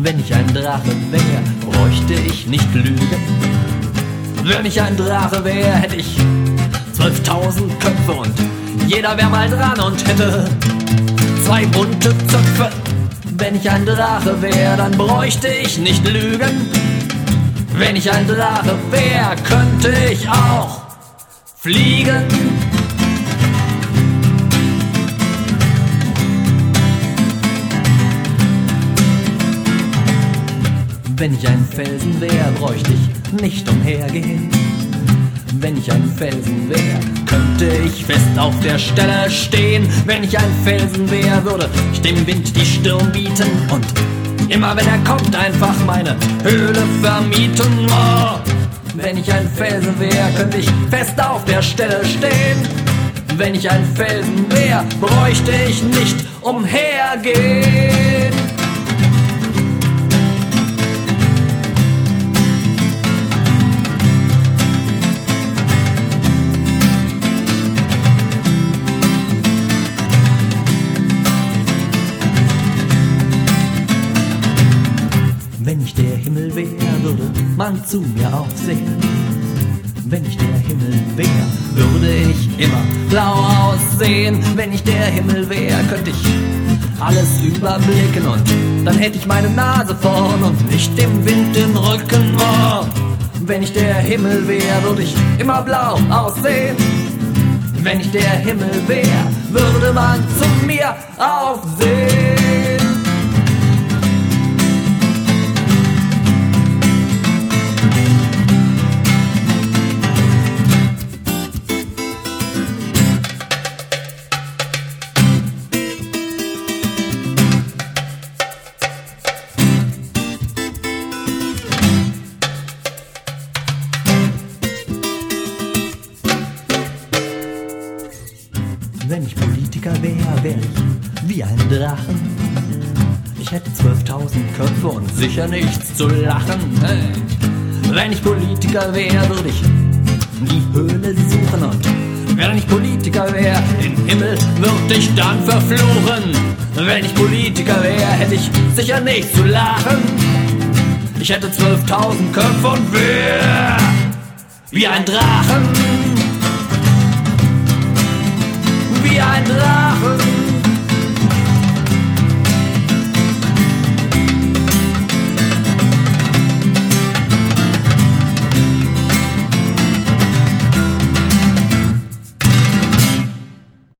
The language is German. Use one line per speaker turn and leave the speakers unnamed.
Wenn ich ein Drache wäre, bräuchte ich nicht lügen. Wenn ich ein Drache wäre, hätte ich 12.000 Köpfe und jeder wäre mal dran und hätte 2 bunte Zöpfe. Wenn ich ein Drache wäre, dann bräuchte ich nicht lügen. Wenn ich ein Drache wäre, könnte ich auch fliegen. Wenn ich ein Felsen wäre, bräuchte ich nicht umhergehen. Wenn ich ein Felsen wäre, könnte ich fest auf der Stelle stehen. Wenn ich ein Felsen wäre, würde ich dem Wind die Stirn bieten und immer wenn er kommt, einfach meine Höhle vermieten. Oh. Wenn ich ein Felsen wäre, könnte ich fest auf der Stelle stehen. Wenn ich ein Felsen wäre, bräuchte ich nicht umhergehen. Wenn ich der Himmel wäre, würde man zu mir aufsehen. Wenn ich der Himmel wäre, würde ich immer blau aussehen. Wenn ich der Himmel wäre, könnte ich alles überblicken und dann hätte ich meine Nase vorn und nicht dem Wind den Rücken. Oh. Wenn ich der Himmel wäre, würde ich immer blau aussehen. Wenn ich der Himmel wäre, würde man zu mir aufsehen. Wenn ich Politiker wäre, wäre ich wie ein Drachen. Ich hätte 12.000 Köpfe und sicher nichts zu lachen. Hey. Wenn ich Politiker wäre, würde ich die Höhle suchen und wenn ich Politiker wäre, den Himmel würde ich dann verfluchen. Wenn ich Politiker wäre, hätte ich sicher nichts zu lachen. Ich hätte 12.000 Köpfe und wäre wie ein Drachen. Wie ein Drachen.